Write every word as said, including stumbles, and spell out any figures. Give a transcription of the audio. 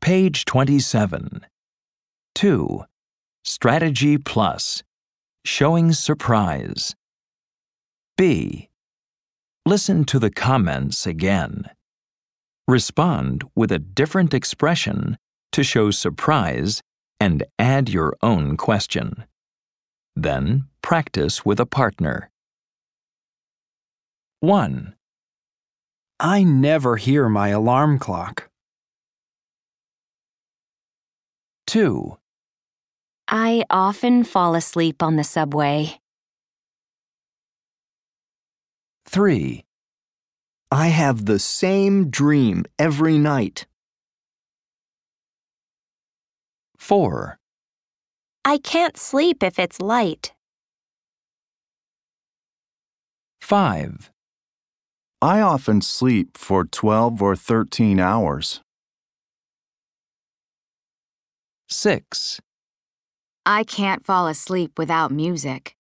Page twenty-seven. two. Strategy Plus. Showing surprise. B. Listen to the comments again. Respond with a different expression to show surprise and add your own question. Then practice with a partner. one. I never hear my alarm clock. two. I often fall asleep on the subway. three. I have the same dream every night. four. I can't sleep if it's light. five. I often sleep for twelve or thirteen hours. six. I can't fall asleep without music.